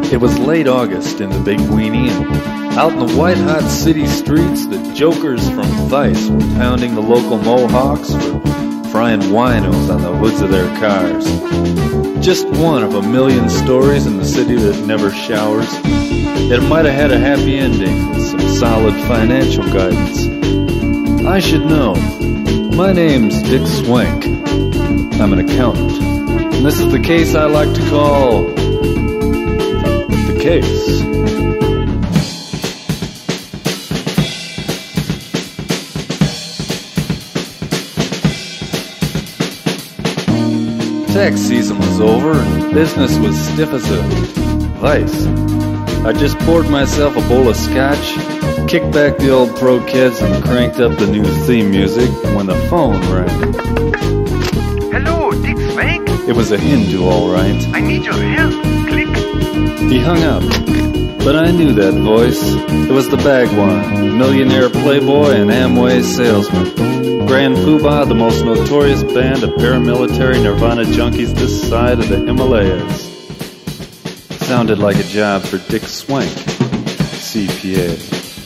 It was late August in the Big Weenie, and out in the white-hot city streets, the jokers from Vice were pounding the local Mohawks for frying winos on the hoods of their cars. Just one of a million stories in the city that never showers. It might have had a happy ending with some solid financial guidance. I should know. My name's Dick Swank. I'm an accountant. And this is the case I like to call the case. Tax season was over and business was stiff as a vice. I just poured myself a bowl of scotch, kicked back the old Pro Kids, and cranked up the new theme music when the phone rang. Hello, Dick Swank? It was a Hindu, all right. I need your help. Click. He hung up, but I knew that voice. It was the Bhagwan, millionaire playboy and Amway salesman. Grand Poobah, the most notorious band of paramilitary Nirvana junkies this side of the Himalayas. Sounded like a job for Dick Swank, CPA.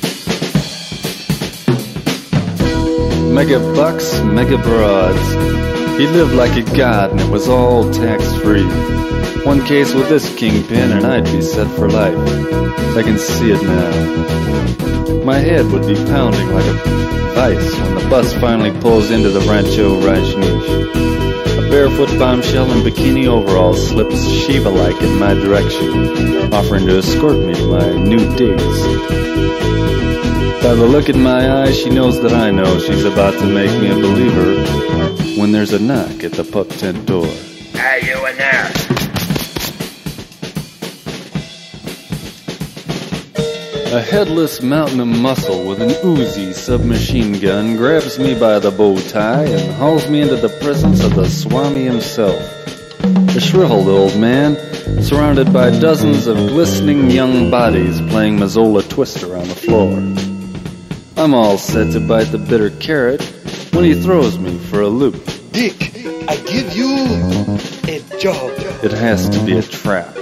Mega bucks, mega broads. He lived like a god and it was all tax-free. One case with this kingpin and I'd be set for life. I can see it now. My head would be pounding like a vice when the bus finally pulls into the Rancho Rajneesh. A barefoot bombshell in bikini overalls slips Shiva-like in my direction, offering to escort me to my new digs. By the look in my eyes, she knows that I know she's about to make me a believer when there's a knock at the pup tent door. Are you a nurse? A headless mountain of muscle with an Uzi submachine gun grabs me by the bow tie and hauls me into the presence of the Swami himself. A shriveled old man, surrounded by dozens of glistening young bodies playing Mazzola Twister on the floor. I'm all set to bite the bitter carrot when he throws me for a loop. Dick, I give you a job. It has to be a trap.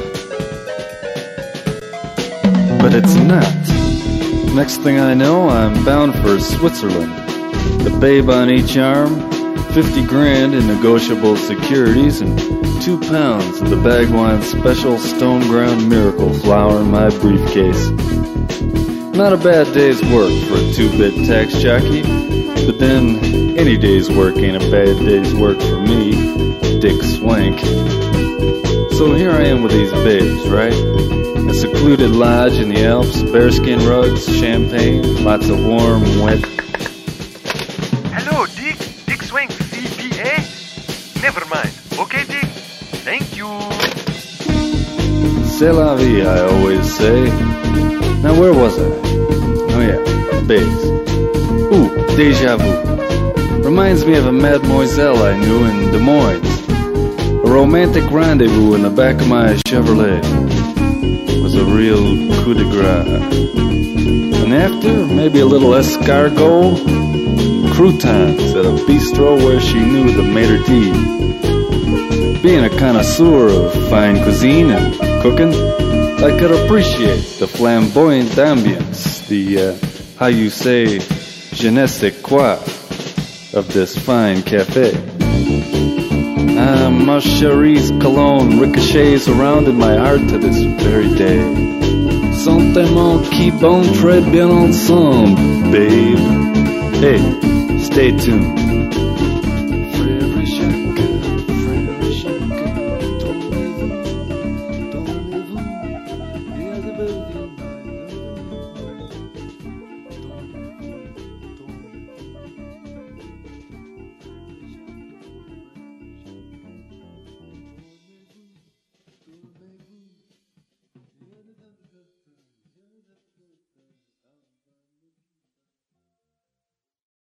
But it's not. Next thing I know, I'm bound for Switzerland. The babe on each arm, 50 grand in negotiable securities, and 2 pounds of the Bhagwan special stone ground miracle flour in my briefcase. Not a bad day's work for a 2-bit tax jockey, but then any day's work ain't a bad day's work for me, Dick Swank. So here I am with these babes, right? A secluded lodge in the Alps, bearskin rugs, champagne, lots of warm, wet... Hello, Dick. Dick Swank, CPA? Never mind. Okay, Dick? Thank you. C'est la vie, I always say. Now where was I? Oh yeah, babes. Ooh, deja vu. Reminds me of a mademoiselle I knew in Des Moines. A romantic rendezvous in the back of my Chevrolet. Was a real coup de grace. And after, maybe a little escargot, croutons at a bistro where she knew the maitre d'. Being a connoisseur of fine cuisine and cooking, I could appreciate the flamboyant ambience, the, how you say, je ne sais quoi, of this fine cafe. Ma chérie cologne ricochets around in my heart to this very day. Sentiments qui vont très bien ensemble, babe. Hey, stay tuned.